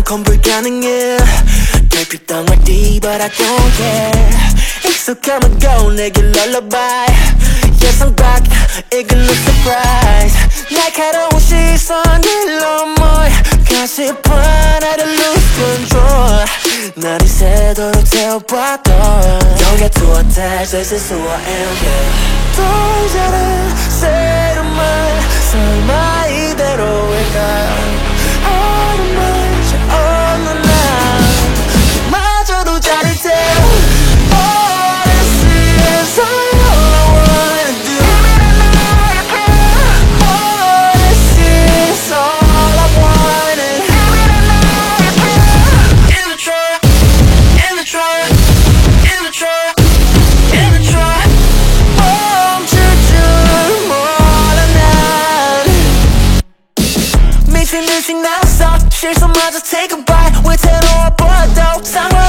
건 불가능해 별빛 덩어리 but I don't care 익숙함은 go 내게 lullaby 예상 밖 이건 no surprise 날카로운 시선들로 뭘 가시판 나를 lose control 날 이 세도로 태워봐도 Don't get too attached, this is who I am yeah. 또 이제는 새로운 말 설마 이대로일까 어둠을 채워놓은 나 마저도 자릴 때 All this is all I wanna do All this is all I wanted In the truck, in the truck, in the truck, in the truck 멈출 줄 몰라 난 미친 듯이 나서 실수마저 take a bite 위태로워 보여도 상관